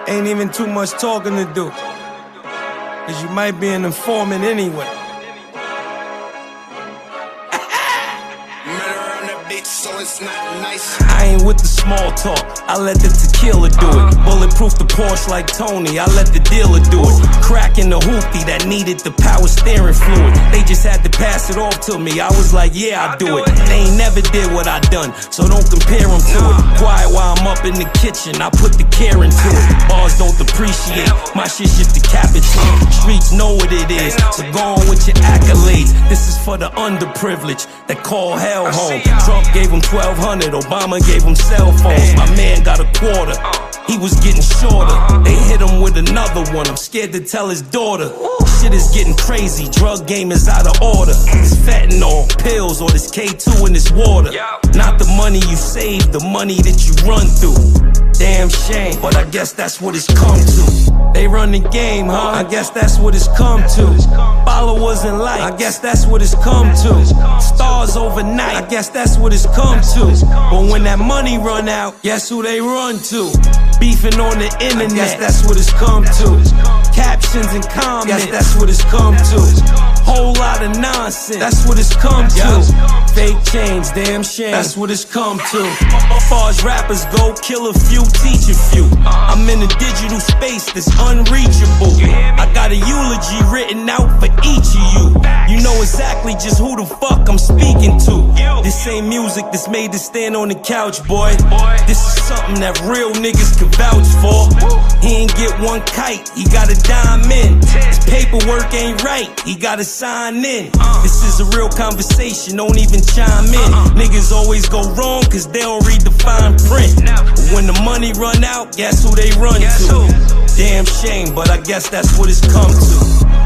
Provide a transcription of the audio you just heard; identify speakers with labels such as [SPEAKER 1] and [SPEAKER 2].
[SPEAKER 1] Ain't even too much talking to do, cause you might be an informant anyway.
[SPEAKER 2] So it's not nice.
[SPEAKER 1] I ain't with the small talk, I let the tequila do it. Bulletproof the Porsche like Tony, I let the dealer do it. Cracking the hoopty that needed the power steering fluid. They just had to pass it off to me, I was like, yeah, I do it. They ain't never did what I done, so don't compare them to it. Quiet while I'm up in the kitchen, I put the care into it. Bars don't depreciate, my shit just decapitate. Streets know what it is, so go on with your accolades. This is for the underprivileged that call hell home. Trump gave him 1200, Obama gave him cell phones. My man got a quarter, he was getting shorter. They hit him with another one, I'm scared to tell his daughter. Shit is getting crazy, drug game is out of order. This fentanyl, pills, or this K2 in this water. Not the money you save, the money that you run through. Damn shame, but I guess that's what it's come to. They run the game, huh? I guess that's what it's come to. Followers and likes, I guess that's what it's come to. Stars overnight, I guess that's what it's come to. But when that money run out, guess who they run to? Beefing on the internet, I guess that's what it's come to. Captions and comments, guess that's what it's come to. Whole lot of nonsense, that's what it's come to. Fake change, damn shame, that's what it's come to. As far as rappers go, kill a few, teach a few. I'm in a digital space that's unreachable. I got a eulogy written out for each of you. You know exactly just who the fuck I'm speaking to. This ain't music that's made to stand on the couch, boy. This is something that real niggas can vouch for. He ain't get one kite, he got a dime in. His paperwork ain't right, he gotta sign in. This is a real conversation, don't even chime in. Niggas always go wrong cause they don't read the fine print. But when the money run out, guess who they run to? Damn shame, but I guess that's what it's come to.